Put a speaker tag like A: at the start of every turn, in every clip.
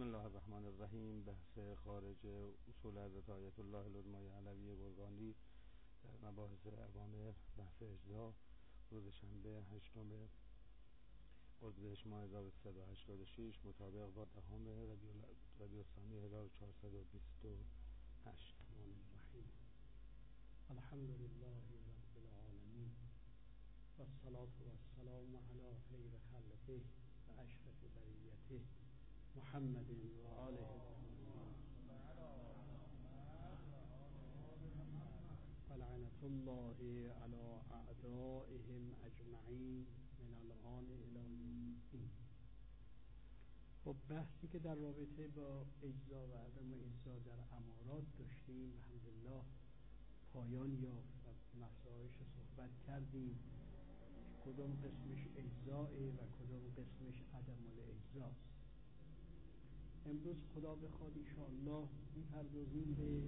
A: بسم الله الرحمن الرحیم. بحث خارج اصول حضرت آیت الله العظمای علوی گرگانی در مباحث اوامر، بحث اجزا، روز شنبه 8 اردیبهشت ماه 1386 مطابق با 10 ربیع الثانی 1428.
B: الحمد لله رب العالمین و الصلاة و السلام علی خیر خلقه و اشرف بریته محمد و آله و لعنة الله علی اعدائهم اجمعین من الآن الی یوم الدین. خب بحثی که در رابطه با اجزا و عدم اجزا در امارات داشتیم الحمدلله پایان یافت و مسائلش صحبت کردیم که کدام قسمش اجزاه و کدام قسمش عدم الاجزاست. امروز خدا بخواد انشاءالله میپردازیم به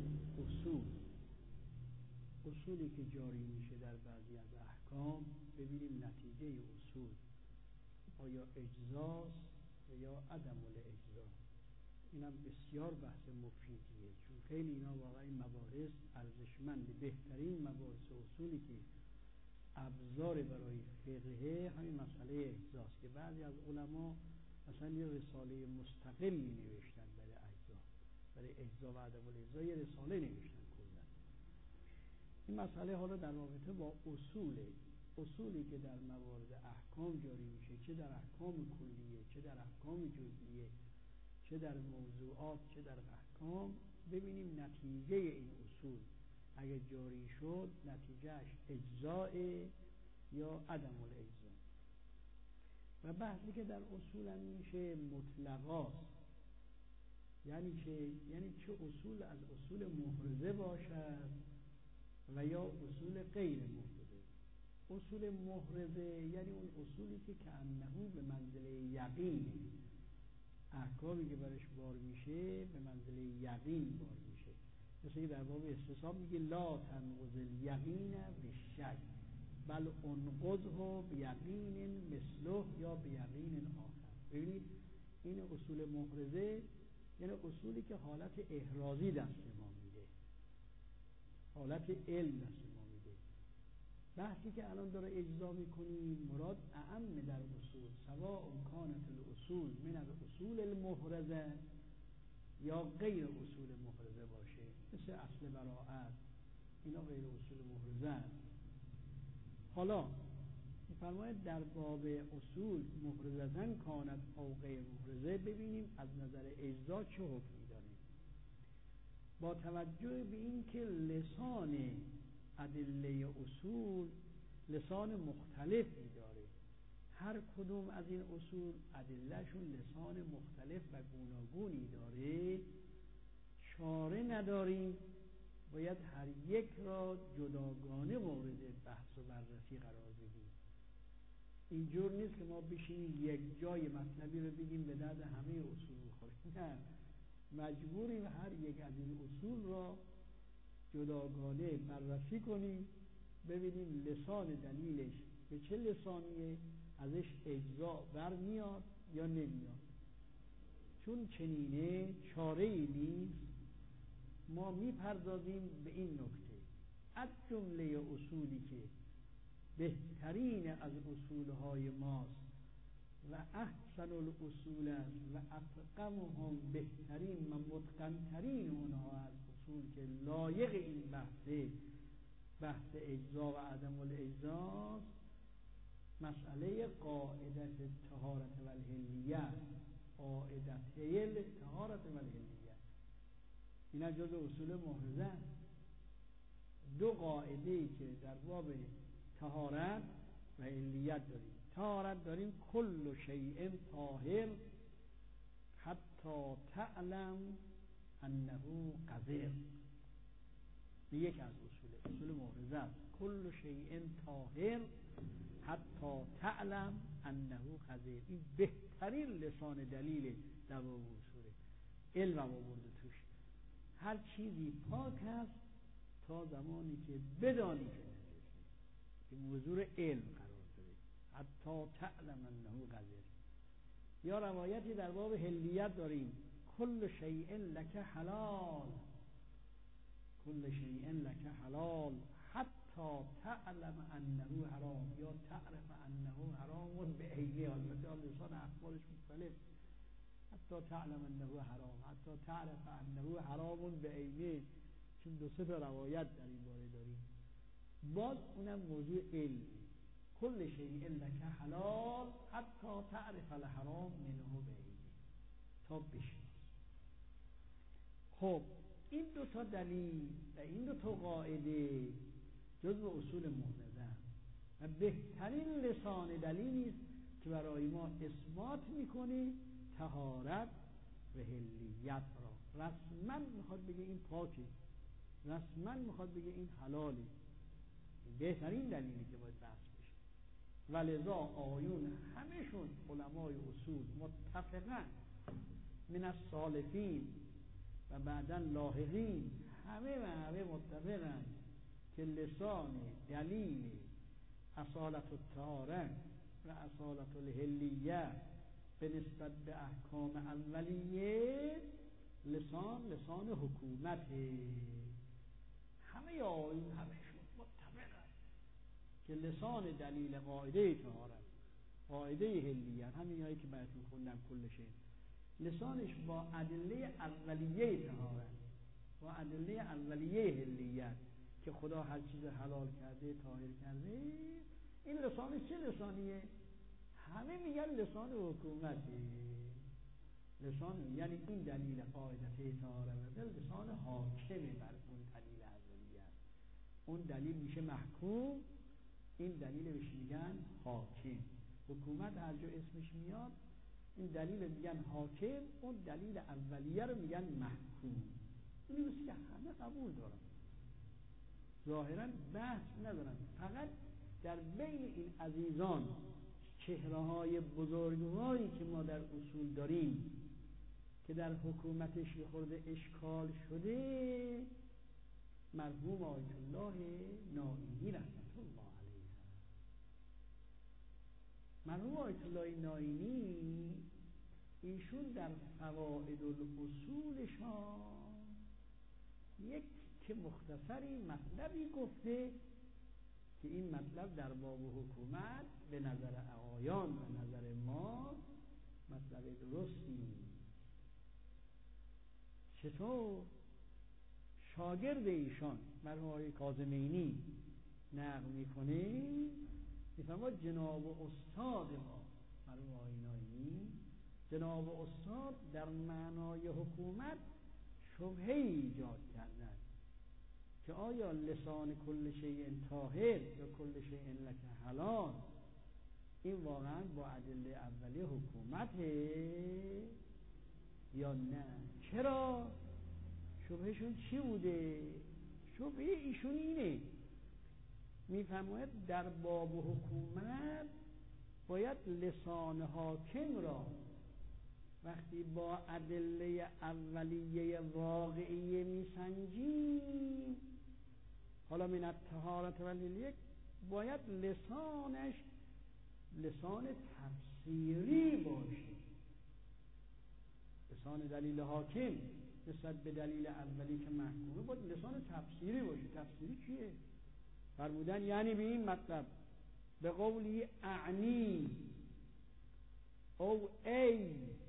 B: اصولی که جاری میشه در بعضی از احکام، ببینیم نتیجه اصول آیا اجزاست یا عدم الاجزا. اینم بسیار بحث مفیدیه، چون خیلی اینا واقعا این مباحث ارزشمند. بهترین مباحث اصولی که ابزار برای فقه همین مسئله اجزاست که بعضی از علما مثلا یه رساله مستقلی نوشتن برای اجزا و عدم الاجزا، یه رساله نوشتن کلا. این مسئله حالا در رابطه با اصولی که در موارد احکام جاری میشه، چه در احکام کلیه، چه در احکام جزئیه، چه در موضوعات، چه در احکام، ببینیم نتیجه این اصول اگه جاری شد نتیجهش اجزاء یا عدم الاجزا. و بحثی که در اصول هم میشه مطلقاست، یعنی چه اصول از اصول محرزه باشد و یا اصول غیر محرزه. اصول محرزه یعنی اون اصولی که کأنه به منزله یقینه، احکامی که برش بار میشه به منزله یقین بار میشه. مثل در باب استصحاب میگه لا تنقض الیقین بالشک بل انقضه بیقین مثله یا بیقین آخر. ببینید این اصول محرزه یعنی اصولی که حالت احرازی دست ما میده، حالت علم دست ما میده. بحثی که الان داره اجزا میکنیم مراد اعم در اصول، سواء کانت الاصول من الاصول المحرزه یا غیر اصول محرزه باشه، مثل اصل براءت، اینا غیر اصول محرزه. حالا میفرماید در باب اصول محرزتن کانت او غیر محرزه، ببینیم از نظر اجزا چه حکمی داره. با توجه به این که لسان ادله اصول لسان مختلفی داره، هر کدوم از این اصول ادلهشون لسان مختلف و گوناگونی داره، چاره نداریم، باید هر یک را جداگانه مورد بحث و بررسی قرار بدیم. اینجور نیست که ما بشینیم یک جای مطلبی رو بگیم به درد همه اصول بخوریم، نه، مجبوریم هر یک از این اصول را جداگانه بررسی کنیم، ببینیم لسان دلیلش به چه لسانیه، ازش اجزا برمیاد یا نمیاد. چون چنینه چاره‌ای نیست، ما میپردازیم به این نکته. از جمله اصولی که بهترین از اصولهای ماست و احسن الاصول است و افقمهم، بهترین و متقنترین اونها از اصول که لایق این بحث اجزا و عدم الاجزا، مسئله قاعده طهارت و الحلیه، قاعده طهارت و الحلیه، اینا جز اصول محرزه. دو قاعده‌ای که در باب طهارت و حلیت داریم. طهارت داریم کل شیء طاهر حتی تعلم انه قذر، یک از اصول محرزه است. کل شیء طاهر حتی تعلم انه قذر. این بهترین لسان دلیل در باب اصوله، علم هم آورده توش. هر چیزی پاک است تا زمانی که بدانی که نجسه، این موضوع علم قرار داره. حتی تعلم انه قذر. یا روایتی در باب حلیت داریم کل شیء لک حلال، کل شیء لک حلال حتی تعلم انه حرام یا تعرف انه حرام بعینه. البته لسان اخبارش مختلف، حتی تعلم انه حرام، حتی تعرف انه حرام بعینه، چون دو سه تا روایت در این باره داریم. باز اونم موضوع علم، کل شیء لک حلال حتی تعرف الحرام منه بعینه، تا بشناس. خب این دو تا دلیل و این دو تا قاعده جزو اصول محمده و بهترین لسان دلیلی است که برای ما اثبات میکنه طهارت و حلیت را. رسما میخواد بگه این پاکه، رسما میخواد بگه این حلاله، بهترین دلیلی که باید بحث بشه. ولذا آیون همشون علمای اصول متفقن، من السالفین و بعداً لاحقین، همه متفقن که لسان دلیل اصالت الطهاره و اصالت الحلیه به نسبت به احکام اولیه لسان حکومته. همه آیون همشون متفقن که لسان دلیل قاعده طهارت، قاعده حلیه، همین هایی که براتون خوندم کل شیء، لسانش با ادله اولیه طهارت، با ادله اولیه حلیت که خدا هر چیز حلال کرده طاهر کرده، این لسانش چه لسانیه؟ همه میگن لسان حکومته. لسان یعنی این دلیل قاعدته طهارت لسان حاکمه بر اون دلیل اولیه. اون دلیل میشه محکوم، این دلیل بهش میگن حاکم. حکومت هر جا اسمش میاد این دلیل میگن حاکم، اون دلیل اولیه رو میگن محکوم. اینی بس که همه قبول دارن، ظاهرا بحث ندارن. فقط در بین این عزیزان چهره های بزرگواری که ما در اصول داریم که در حکومتش یه خورده اشکال شده، مرحوم آیت الله نائینی رحمت الله علیه. مرحوم آیت الله نائینی ایشون در فوائد الاصولشان یک که مختصری مطلبی گفته که این مطلب در باب حکومت به نظر اعایان و نظر ما مطلب درستی. چطور؟ شاگرد ایشان مرحوم آقای کاظمینی نقل میکنه، میفرماید جناب استاد ما مرحوم آقای نائینی، جناب استاد در معنای حکومت شبهه ایجاد کردند که آیا لسان کل شیء طاهر یا کل شیء لک حلال این واقعا با ادله اولیه حکومته یا نه؟ چرا؟ شبهشون چی بوده؟ شبهه ایشون اینه، میفرماید در باب حکومت باید لسان حاکم را وقتی با ادله اولیه واقعیه میسنجیم، حالا من الطهارة والحلیة، باید لسانش لسان تفسیری باشه. لسان دلیل حاکم نسبت به دلیل اولی که محکومه باید لسان تفسیری باشه. تفسیری چیه؟ فرمودن یعنی به این مطلب به قولی اعنی او ای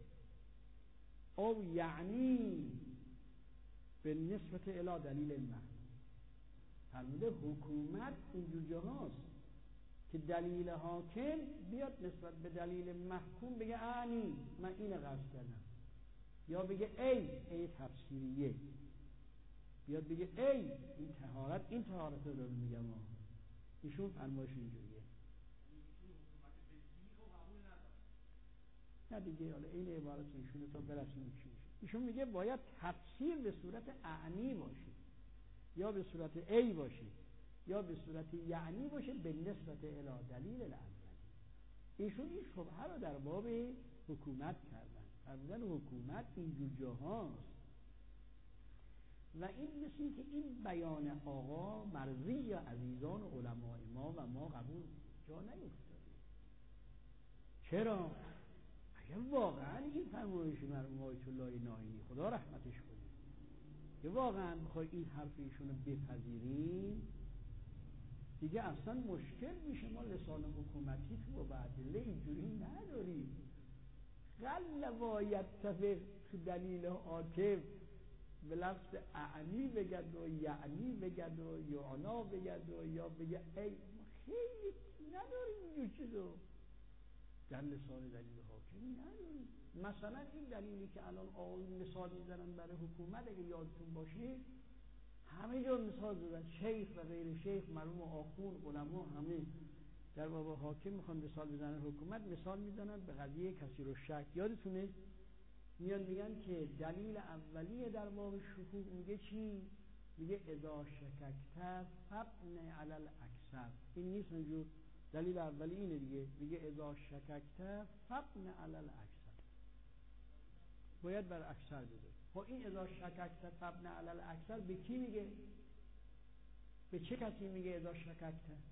B: او یعنی به نسبت الی دلیل المحکوم. فرموده حکومت اینجور جاهاست که دلیل حاکم بیاد نسبت به دلیل محکوم بگه اعنی من اینو قصد کردم، یا بگه ای تفسیریه، بیاد بگه ای این طهارت رو داره میگم. ایشون فرمایش اینجوریه. نه دیگه، حالا این عبارت ایشونه تا برسیم چی میشه. ایشون میگه باید تفسیر به صورت اعنی باشه، یا به صورت ای باشه، یا به صورت یعنی باشه به نسبت الی دلیل الاولی. ایشون این شبهه رو در باب حکومت کردن، فرمودن حکومت اینجور جاهاست و این مثل که این بیان آقا مرضی یا عزیزان و علماء ما و ما قبول جا نیفتاده. چرا؟ اگر واقعا این فرمایش مرحوم آیت الله نائینی خدا رحمتش کنه که واقعا بخوای این حرف ایشونو بپذیریم، دیگه اصلا مشکل میشه. ما لسان حکومتی تو با ادله اینجوری نداریم. قل و یتفق تو دلیل حاکم به لفظ اعنی بگد و یعنی بگد و یعنا بگد و یا بگد ای، خیلی نداریم اینجور چیزو در لسان دلیل حاکمی نداریم. مثلا این دلیلی که الان آقایون مثال میزنن برای حکومت، اگه یادتون باشه همه جا مثال زدن، شیخ و غیر شیخ، مرحوم آخون، علما، همه در باب حاکم میخوان مثال بزنن حکومت، مثال میزنن به قضیه کثیر الشک. یادتونه میان میگن که دلیل اولیه در باب شکوک میگه چی؟ میگه اذا شککت فابن علی الاکثر. این نیست اونجور، دلیل اولی اینه دیگه، میگه اذا شککت فابن علی الاکثر، باید بر اکثر بذاری. خب این اذا شککت فابن علی الاکثر به کی میگه؟ به چه کسی میگه اذا شککت؟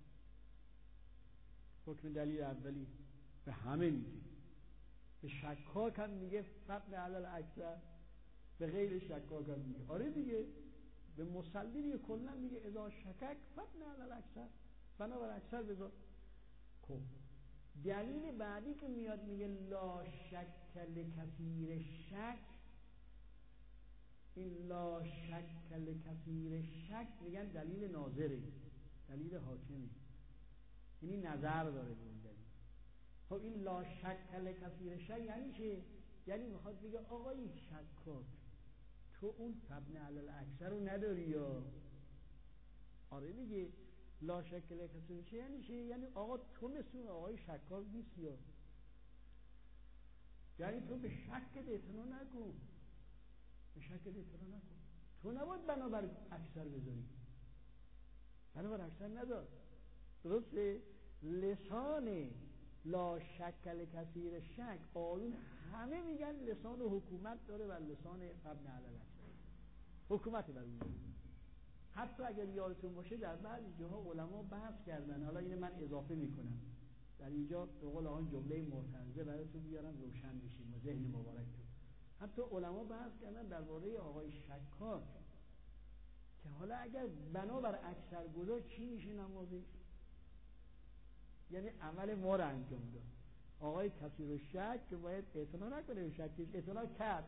B: حکم دلیل اولی به همه میگه، به شکاک هم میگه فابن علی الاکثر، به غیر شکاک هم میگه. آره دیگه، به مسلمی کلا میگه اذا شکک فابن علی الاکثر، بنابر اکثر بذار. خب دلیل بعدی که میاد میگه لا شک لکثیر شک، این لا شک لکثیر شک میگن دلیل ناظره، دلیل حاکمی، یعنی نظر داره به اون دلیل. خب این لا شک لکثیر شک یعنی چه؟ یعنی میخواد بگه آقای شکاک تو اون فابن علی الاکثر رو نداری یا؟ آره دیگه، لا شک لکثیر شک یعنی چه؟ یعنی آقا تو مثل آقای شکاک نیست یا؟ یعنی تو به شکت اعتنا نکن، به شکت اعتنا نکن. تو نباید بنابر اکثر بذاری، بنابر اکثر ندار. درسته؟ لسان لا شک لکثیر شک آیون همه میگن لسان حکومت داره و لسان ابن علی الاکثر حکومت بر اون داره. حتی اگر یادتون باشه در بعضی جاها علما بحث کردن، حالا اینو من اضافه میکنم در اینجا به قول آن جمله معترضه براتون بیارم روشن بشیم و ذهن مبارکتون. حتی علما بحث کردن درباره آقای شکاک که حالا اگر بنابر اکثر گذاشت چی میشه نمازش؟ یعنی عمل ما رو انجام داد. آقای کثیر الشک که باید اعتنا نکنه به شکش، اعتنا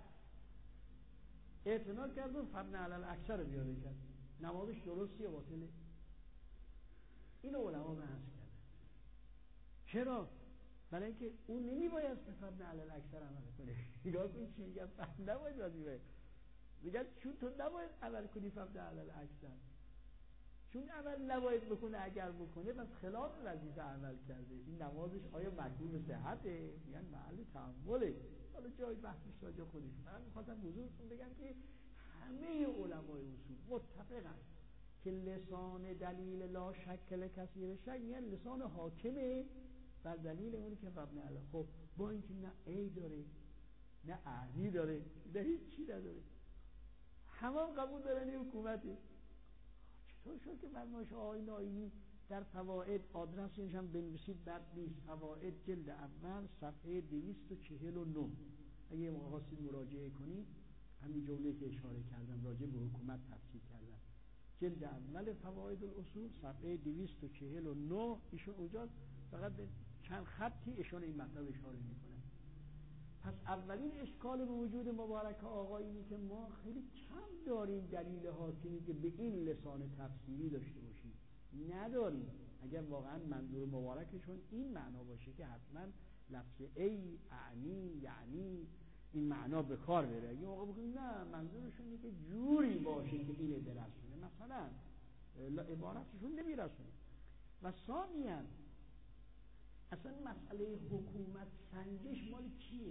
B: کرد و فابن علی الاکثر رو بیاره کرد، نمازش درستی یا باطله؟ اینو علما بحث کردن. چرا؟ برای اینکه اون نمیباید به فابن علی الاکثر عمل کنه. نگاه کن چی میگم، نباید وظیفه میگن چون تو نباید عمل کنی فابن علی الاکثر، چون عمل نباید بکنه، اگر بکنه بس خلاف وظیفه عمل کرده. این نمازش آیا مطلوب صحته؟ میگن محل تأمله. حالا جای بحثش راجع خودش. من می‌خواستم حضورتون بگم که همه علمای اصول متفقن که لسان دلیل لا شک لکثیر شک یعنی لسان حاکمه بر دلیل اونی که ابن علی. خب با اینکه نه ای داره نه اعنی داره نه هیچی نداره، همه قبول دارن این حکومته. چطور شد که فرمایش آقای نائینی در فوائد، آدرسش هم بنویسید بد نیست، فوائد جلد اول صفحه 249 اگه خواستید مراجعه کنید، همین جمله که اشاره کردم راجع به حکومت تفصیل کردم، جلد اول فوائد الاصول صفحه 249 ایشون اونجا فقط به چند خطی ایشون این مطلب اشاره میکنه. پس اولین اشکال به وجود مبارک آقا اینه که ما خیلی کم داریم دلیل حاکمی که به این لسان تفسیری داشته باشیم، نداریم. اگر واقعا منظور مبارکشون این معنا باشه که حتما لفظ ای، اعنی، یعنی این معنا به کار بره. اگه موقع بگیم نه منظورشون اینه که جوری باشه که اینه برسونه، مثلا عبارتشون نمیرسونه. و ثانیاً اصلا مسئله حکومت سنجش مال کیه؟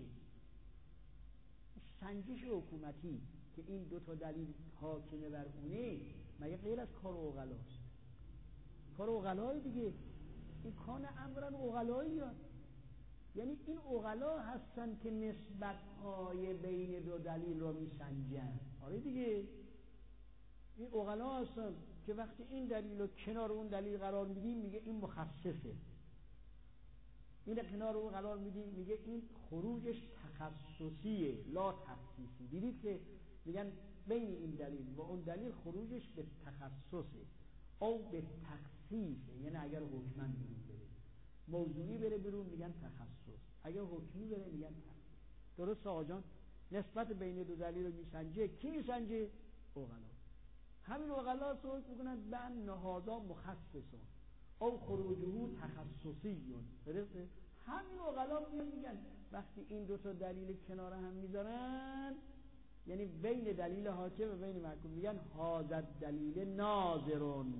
B: سنجش حکومتی که این دو تا دلیل حاکمه بر اونه مگه غیر از کار عقلاست؟ کار عقلای دیگه، این کان امرن عقلایی ها، یعنی این عقلا هستن که نسبت‌های بین دو دلیل رو میسنجن. آره دیگه، این عقلا هستن که وقتی این دلیل رو کنار اون دلیل قرار میدیم میگه این مخصصه، این کنار او قرار میدیم، میگه این خروجش تخصصیه لا تخصیصی. دیدید که میگن بین این دلیل و اون دلیل خروجش به تخصصه او به تخصیصه، یعنی اگر حکمن بیرون بره، موضوعی بره بیرون میگن تخصص، اگر حکمی بره میگن تخصیص. درست آقا جان؟ نسبت بین دو دلیل رو میسنجه کی میسنجه؟ عقلا. همین عقلا صحبت میکنن بن نهادا مخصصون او خروجه تخصصیون. درسته؟ همین عقلا میگن وقتی این دو تا دلیل کنار هم میذارن، یعنی بین دلیل حاکم و بین محکوم، میگن هذا دلیل ناظرون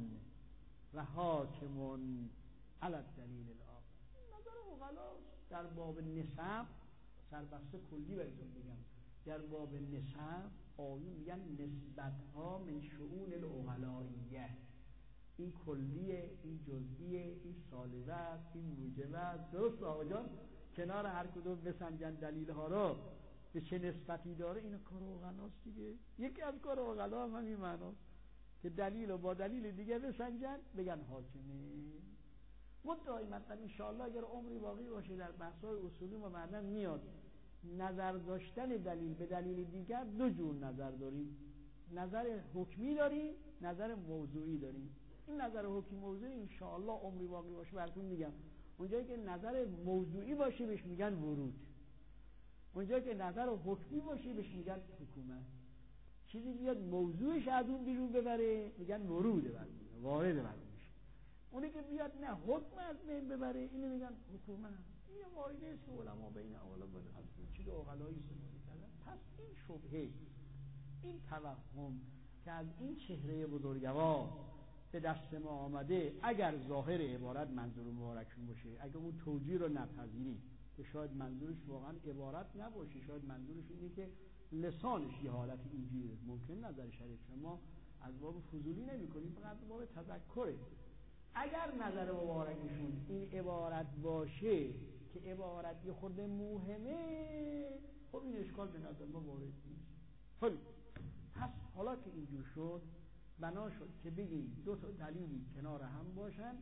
B: و حاکمون علی الدلیل الاخر. نظر عقلا در باب نسب، سربسته کلی براتون بگم، در باب نسب آیون میگن نسبت ها من شؤون العقلائیه. این کلیه، این جزئیه، این سالبه است، این موجبه است. درست آقا جان؟ کنار هر کدوم بسنجن دلیل ها رو به چه نسبتی داره، اینو کار عقلاست دیگه. یکی از کار عقلا هم همین معناست که دلیل رو با دلیل دیگه بسنجن بگن حاکمه. مدعای مثلا انشاءالله اگر عمری باقی باشه در بحث‌های اصولی و معدن میاد نظر داشتن دلیل به دلیل دیگر. دو جور نظر داریم، نظر حکمی داریم، نظر موضوعی داریم. این نظر حکمی موضوعی انشاءالله عمری باقی باشه براتون میگم. اونجایی که نظر موضوعی باشه بهش میگن ورود، اونجایی که نظر حکمی باشه بهش میگن حکومت. چیزی بیاد موضوعش از اون بیرون ببره میگن وروده، وارد بر میشه. اونی که بیاد نه حکم از بین ببره اینو میگن حکومت. این قاعده است که علما بین اغلب از چیز عقلایی استفاده کردن. پس این شبهه، این توهم که از این چهره بزرگوار به دست ما آمده، اگر ظاهر عبارت منظور مبارکشون باشه، اگر اون توجیه رو نپذیریم که شاید منظورش واقعا عبارت نباشه، شاید منظورش اینه که لسانش یه حالت اینجوریه، ممکن نظر شریف ما از باب فضولی نمی کنیم، فقط از باب تذکره. اگر نظر مبارکشون این عبارت باشه که عبارت یه خورده موهمه، خب این اشکال به نظر ما وارد نیست. خب پس حالا که اینجور شد، بنا شد که بگیم دو تا دلیلی کنار هم باشن،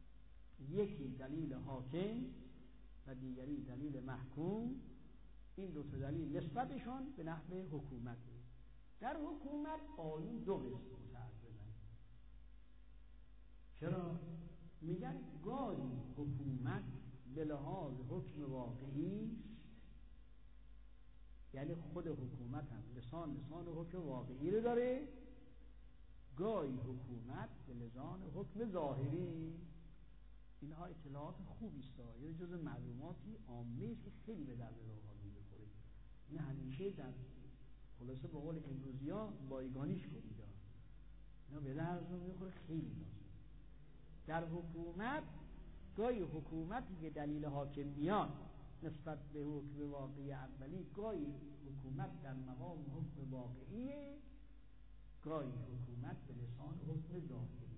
B: یکی دلیل حاکم و دیگری دلیل محکوم. این دو تا دلیل نسبتشون به نحو حکومت. در حکومت آیون دو قسم متعرضن. چرا؟ میگن گاهی حکومت به لحاظ حکم واقعی، یعنی خود حکومت هم لسان حکم واقعی رو داره، گاهی حکومت به لسان حکم ظاهری. اینها اطلاعات خوبی است، یه جز معلوماتی عامه است که خیلی به درد روحانی میخوره. این همیشه در خلاصه به قول امروزی‌ها بایگانیش کنید، اینا به درد میخوره، خیلی لازم. در حکومت گاهی حکومتی که دلیل حاکم میاد نسبت به حکم واقعی اولی، گاهی حکومت در مقام حکم واقعیه، گاهی حکومت به لسان حکم ظاهری.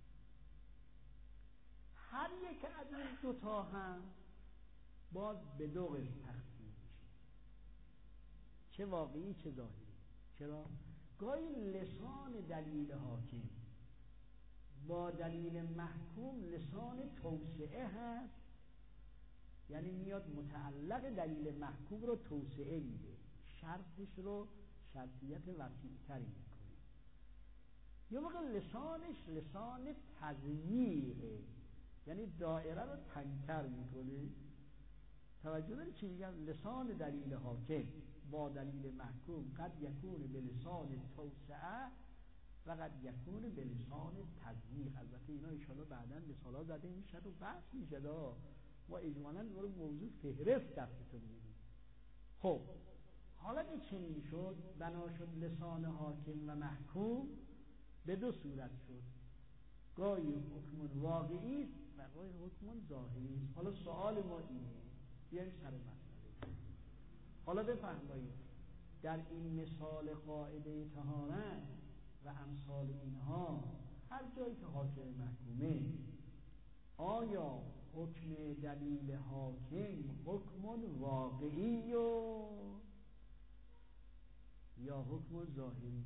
B: هر یک از این دوتا هم باز به دو قسم تقسیم میشه، چه واقعی چه ظاهری. چرا؟ گاهی لسان دلیل حاکم با دلیل محکوم لسان توسعه هست، یعنی میاد متعلق دلیل محکوم رو توسعه میده، شرطش رو شرطیت وسیع‌تری میکنه. یا موقع لسانش لسان تضییقه، یعنی دایره رو تنگتر میکنه. توجه داری چی میگم؟ لسان دلیل حاکم با دلیل محکوم قد یکون به لسان توسعه و قد یکون به لسان تضییق. البته اینا انشاءالله بعداً مثالا زده میشه و بحث میشه، ما اجمالاً رو موضوع فهرست دستتون میدیم. خب حالا که چنین شد، بنا شد لسان حاکم و محکوم به دو صورت شد، گاهی حکم واقعی و گاهی حکم ظاهری. حالا سوال ما اینه، بیایم سر مسئله. حالا بفرمایید در این مثال قاعده طهارت و امثال اینها، هر جایی که حاکم محکومه، آیا حکم دلیل حاکم حکم واقعی یا حکم ظاهری؟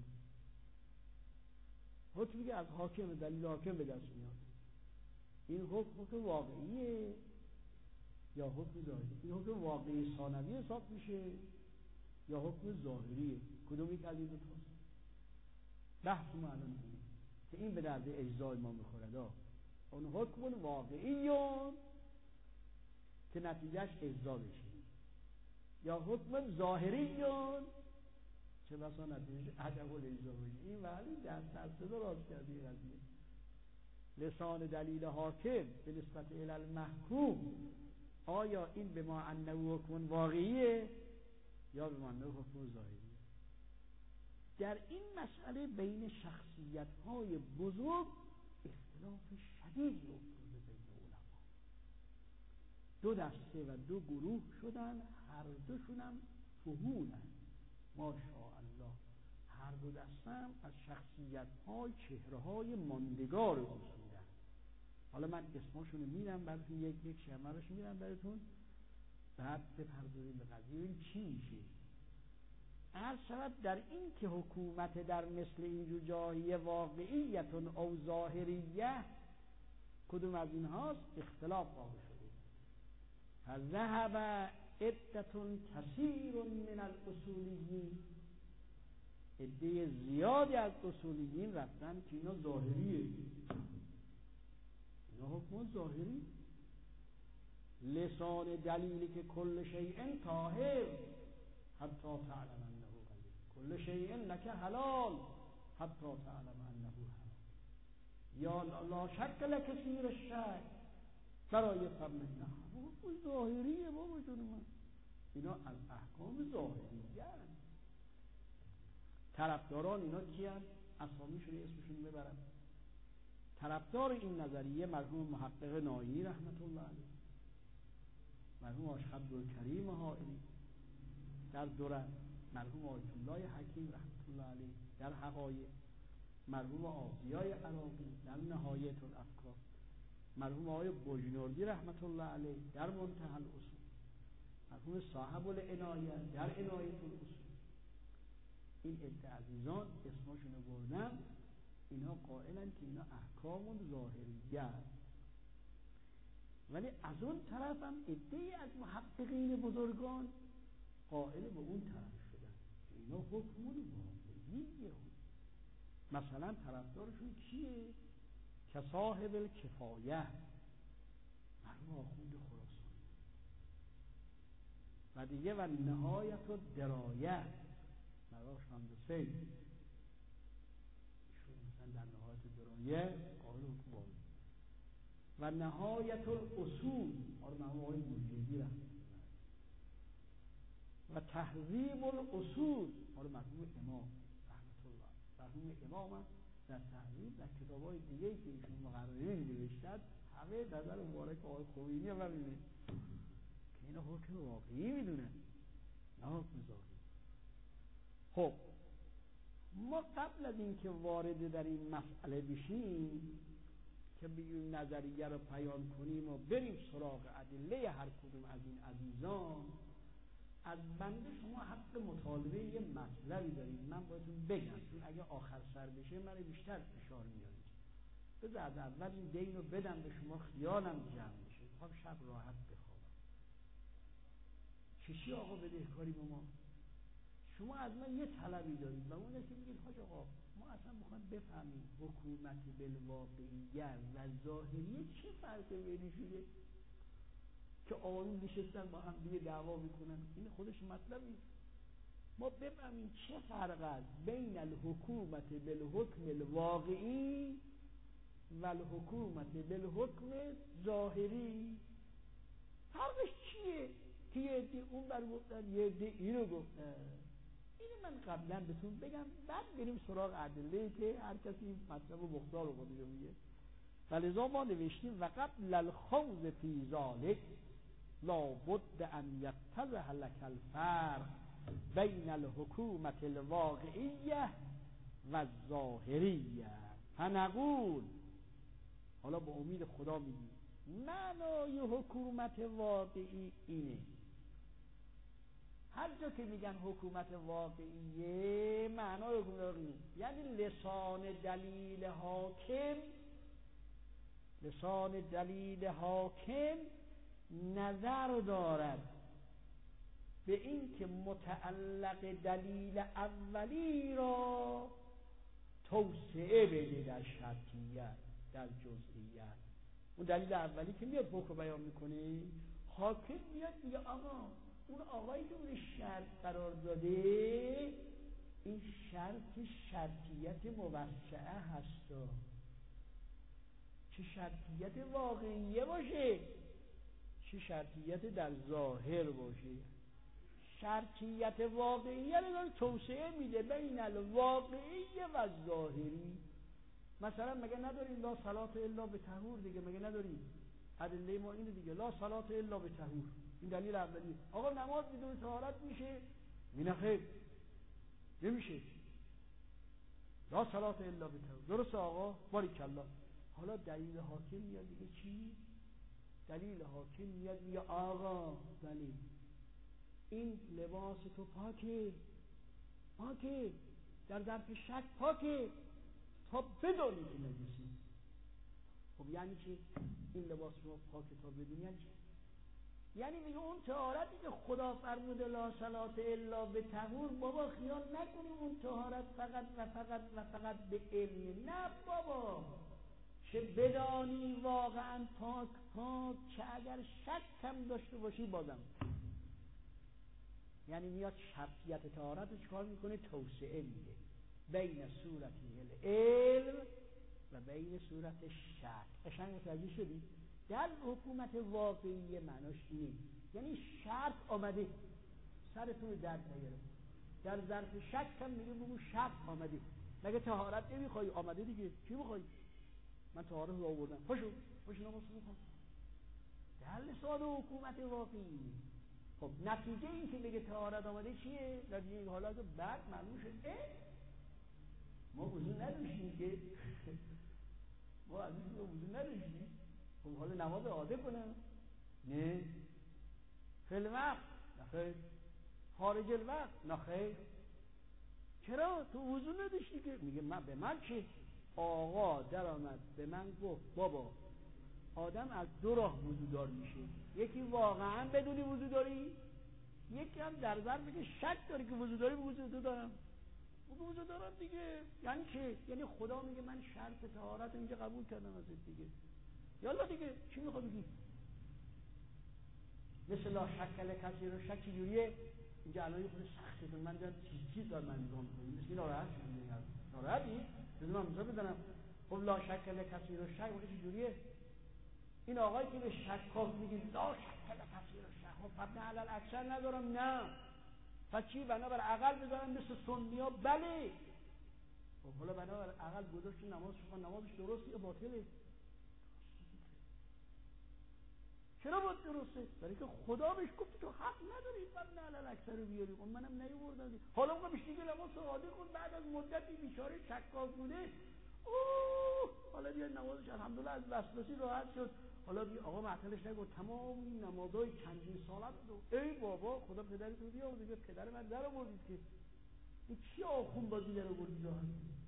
B: حکمی که از حاکم دلیل حاکم به دست میاد، این حکم واقعیه یا حکم ظاهری؟ این حکم واقعی ثانوی حساب میشه یا حکم ظاهریه؟ کدومی که از این دو تاست؟ بحث ما الان اینه که این به درد اجزای ما میخورد. اون حکم واقعیون که نتیجهش اجزا بشه، یا حکم ظاهریون چه بسا نتیجهش عدم الاجزا بشه. این ولی در سرسه راست کردی قضیه. لسان دلیل حاکم به نسبت المحکوم، آیا این به ما انه حکم واقعیه یا به معنی حکم ظاهریه؟ در این مسئله بین شخصیت‌های بزرگ اختلاف شدیدی افتاده بین علما. دو دسته و دو گروه شدن، هر دوشون هم فهولن ماشاءالله. هر دو دسته هم از شخصیت‌های چهره‌های ماندگار اصولن. حالا من اسماشونو میرم براتون یک شمارش میرم براتون، بعد بپردازیم به قضیه این چی میشه. هر شود در این که حکومت در مثل اینجور جاهی واقعیت او ظاهریه کدوم از این هاست اختلاف واقع شده. فذهب عدة کثیر من الاصولیین، عده زیادی از اصولیین رفتن که اینا ظاهریه، اینا حکم ظاهری. لسان دلیلی که کل شیء طاهر حتی تعلم انه غیر، کل شیء لک حلال حتی تعلم انه حرام، یا لا شک لکثیر الشک برای فرمه. نه حکم ظاهریه بابا جون من، اینا از احکام ظاهریه. طرفداران اینا کیان؟ اسامیشون اسمشون ببرم. طرفدار این نظریه مرحوم محقق نایی رحمت الله علیه، مرحوم آشخ عبدالکریم حائری در دوره، مرحوم آیت الله حکیم رحمت الله علیه در حقایق، مرحوم آضیای عراقی در نهایت الافکار، مرحوم آقای بجنوردی رحمت الله علیه در منتهى الاصول، مرحوم صاحب العنایه در عنایت الاصول. این عده عزیزان اسمشون بردم، اینا قائلن که اینا احکام ظاهریه. ولی از اون طرف هم عده از محققین بزرگان قائل به اون طرف شدن که اینا حکم واقعیه. مثلا طرفدارشون کیه؟ که صاحب الکفایه مرحوم آخوند خراسانی، و دیگه و نهایت الدرایه مرحوم شمس سید، مثلا در نهایت الدرایه قائل حکم واقعی. و نهایت الاصول مرحوم آقای موجودی رحمت الله، و تهذیب الاصول مرحوم امام رحمت الله. مرحوم امام در تهذیب در کتاب‌های دیگه‌ای که ایشون مقررین نوشتن همه نظر مبارک آقای خوینی هم می‌بینه که اینا حکم واقعی میدونن نه حکم ظاهری. خب ما قبل از اینکه وارد در این مسئله بشیم که بگیم نظریه رو بیان کنیم و بریم سراغ ادله هر کدوم از این عزیزان، از بنده شما حق مطالبه یه مطلبی دارید. من بایدتون بگم چون اگه آخر سر بشه من بیشتر فشار میارید. بذار از اول این دین رو بدم به شما، خیالم جمع میشه، میخوام شب راحت بخوابم. چشی آقا بدهکاری به ما؟ شما از من یه طلبی دارید و اونه که میگید حاج آقا ما اصلا میخوایم بفهمیم حکومت بالواقعیه و ظاهریه چه فرق بینشونه که آقایون نشستن با هم دیگه دعوا میکنن. این خودش مطلبی ما بفهمیم چه فرق است بین الحکومت بالحکم الواقعی و الحکومت بالحکم ظاهری. فرقش چیه که یه عده اون بر گفتن یه عده اینو گفتن؟ اینو من قبلا بهتون بگم بعد بریم سراغ ادله که هر کسی این مطلب و مقدار رو خودش میگه. فلذا ما نوشتیم و قبل الخوض فی ذلک لا بد ان یتضح لك الفرق بین الحکومت الواقعیه و الظاهریه. فنقول، حالا با امید خدا میگیم معنای حکومت واقعی اینه. هر جا که میگن حکومت واقعیه معنای حکومت واقعی یعنی لسان دلیل حاکم، لسان دلیل حاکم نظر دارد به این که متعلق دلیل اولی را توسعه بده در شرطیت، در جزئیت. اون دلیل اولی که میاد حکم بیان میکنه، حاکم میاد میگه آقا اون آقایی که اون شرط قرار داده این شرط شرطیت موسعه هستا، چه شرطیت واقعیه باشه چه شرطیت در ظاهر باشه. شرطیت واقعیه رو توسعه میده بین الواقعی و ظاهری. مثلا مگه نداریم لا صلات الا به طهور دیگه؟ مگه نداریم ادله ما اینه دیگه، لا صلات الا به طهور، این دلیل اولیه. آقا نماز بدون طهارت میشه؟ میگه خیر نمیشه، لا صلات الا به طهور. درسته آقا؟ باریکالله. حالا دلیل حاکم میاد دیگه چی؟ دلیل حاکم میاد میگه آقا ولی این لباس تو پاکه در ظرف شک پاکه تا بدونی که نجسی. خب یعنی چی این لباس رو پاکه تا بدونی؟ یعنی چی؟ یعنی میگه اون طهارتی که خدا فرموده لا صلات الا به طهور، بابا خیال نکنی اون طهارت فقط به علم. نه بابا، چه بدانی واقعا پاک چه اگر شک هم داشته باشی بازم. یعنی میاد شرطیت طهارت رو چکار میکنه؟ توسعه میده بین صورت علم و بین صورت شک. قشنگ متوجه شدی؟ در حکومت واقعی معناش اینه، یعنی شرط آمده سرتون رو درد نگیره، در ظرف شک هم میگه بگو شک آمده. مگه طهارت نمیخوای؟ آمده دیگه، چی میخوای؟ من طهارت رو آوردم، پاشو نماز بخون. در لسان حکومت واقعی. خب نتیجه این که بگه طهارت آمده چیه؟ نتیجه این حالات بعد معلوم شد ما وضو نداشتیم که ما از این وضو نداشتیم. خب حالا نماز عاده کنم؟ نه. فی الوقت؟ نخیر. خارج الوقت؟ نخیر. چرا؟ تو وضو نداشتی که. میگه من به من چه؟ آقا در آمد به من گفت بابا آدم از دو راه وضو دار میشه، یکی واقعا بدونی وضو داری، یکی هم در ظرفی که شک داری که وضو داری. وضو دارم، وضو دارم دیگه. یعنی چه؟ یعنی خدا میگه من شرط طهارت اینجا قبول کردم ازت دیگه، یالا دیگه چی میخوای بگی؟ مثل لا شکل کسی رو شک چجوریه؟ اینجا الان یه خود سخته، من جان چیز دار من نگاه میکنم مثل ناراحت شدی، ناراحتی؟ بذار من مثلا بدنم. خب لا شکل کسی رو شک ولی چجوریه؟ این آقایی که به شکاک میگه لا شکل کسی رو شک، خب فبن علل اکثر ندارم، نه پس چی؟ بنابر عقل بذارم مثل سنیا؟ بله. خب حالا بنابر عقل گذاشت نماز شما نمازش درسته یا باطله؟ چرا باید درسته؟ برای که خدا بهش گفت تو حق نداری فبن علل اکثر رو بیاری. خب منم نیاوردم. حالا اون بهش دیگه نماز سعاده کن، بعد از مدتی بیچاره شکاک بوده، حالا بیا نمازش الحمدلله از وسوسه راحت شد. حالا بیا آقا معطلش نگو، تمام این نمازهای چندین سالت رو ای بابا خدا پدرتون بیاورد دیگه، پدر من در آوردید که این چی آخون بازی در آوردید راحت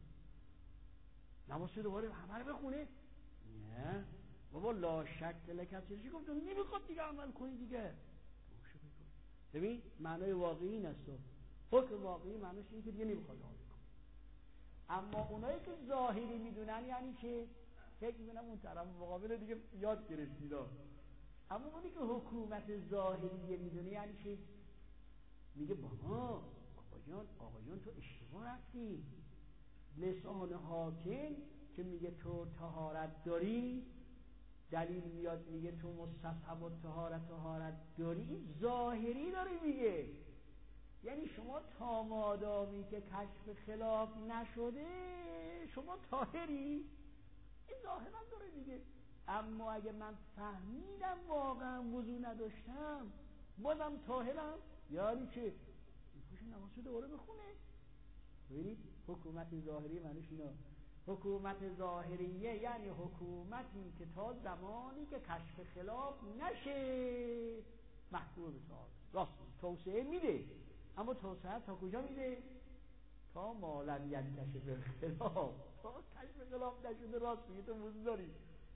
B: نماز دوباره همه رو بخونه؟ نه بابا لا شک لکسی چی گفتم نمیخواد دیگه عمل کنی دیگه. ببین معنای واقعی این است، حکم واقعی معنیش اینه که دیگه نمیخواد عمل کنی. اما اونایی که ظاهری میدونن یعنی که فکر میکنم اون طرف مقابل دیگه یاد گرفتید. اما اونی که حکومت ظاهریه میدونه یعنی که میگه بابا آقایان تو اشتباه رفتی. لسان حاکم که میگه تو طهارت داری، دلیل میاد میگه تو مستصحب و طهارت داری، ظاهری داره میگه. یعنی شما تا مادامی که کشف خلاف نشده شما طاهری، این ظاهرا داره میگه. اما اگه من فهمیدم واقعا وضو نداشتم بازم طاهرم، یعنی که پوش نمازو دوباره بخونه. ببینید حکومت ظاهری معنیش اینا. حکومت ظاهریه یعنی حکومتی که تا زمانی که کشف خلاف نشه محکوم به طهارت. راست توسعه میده، اما توسعه تا کجا میده؟ تا مالن ینکشف خلاف، تا کشف خلاف نشده. راست میگه تو وضو داری،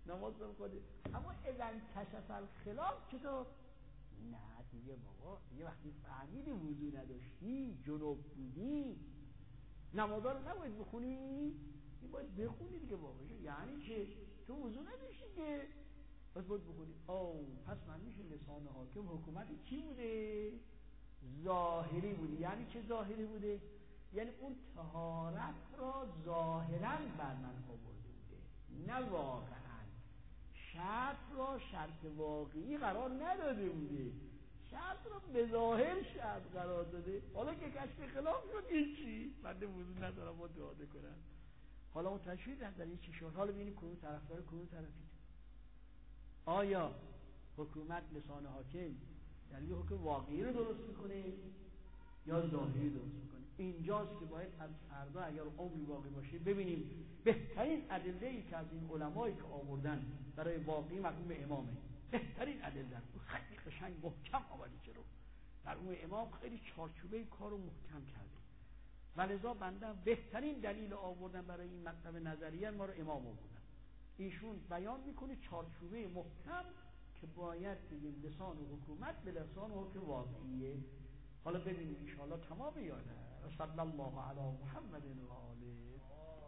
B: نماز نمیخونه. اما اذا کشف الخلاف چطور؟ نه دیگه بابا، دیگه وقتی فهمیدی وضو نداشتی، جنوب بودی، نمازا رو نباید بخونی؟ این باید بخونی دیگه بابا. یعنی که تو وضو نداشتی که باید بخونی. پس من میشه لسان حاکم حکومت کی بوده؟ ظاهری بوده. یعنی چه ظاهری بوده؟ یعنی اون طهارت را ظاهرا بر من آورده بوده، نه واقعا. شرط را شرط واقعی قرار نداده بوده، شرط را به ظاهر شرط قرار داده. حالا که کشف خلاف شد این چی؟ بنده وضو ندارم با دعا کنم. حالا متشوید در این چی شد؟ حالا ببینیم کدوم طرفدار کدوم طرفی. آیا حکومت لسان حاکم دلیل حکم واقعی رو درست میکنه یا ظاهری درست میکنه؟ اینجاست که باید از فردا اگر عمری باقی باشه ببینیم بهترین ادله‌ای که از این علمایی که آوردن برای واقعی مقام امامه، بهترین ادله خیلی قشنگ محکم آوردی جلو. مرحوم امام خیلی چارچوبه کارو محکم کرده، ولذا بنده بهترین دلیل آوردن برای این مطلب نظریه ما رو امام آوردن. ایشون بیان میکنه چارچوبه محکم که باید بگیم لسان و حکومت به لسان و حکم واقعیه. حالا ببینیم ان شاء الله تمام یا نه. صلی الله علی محمد و آله.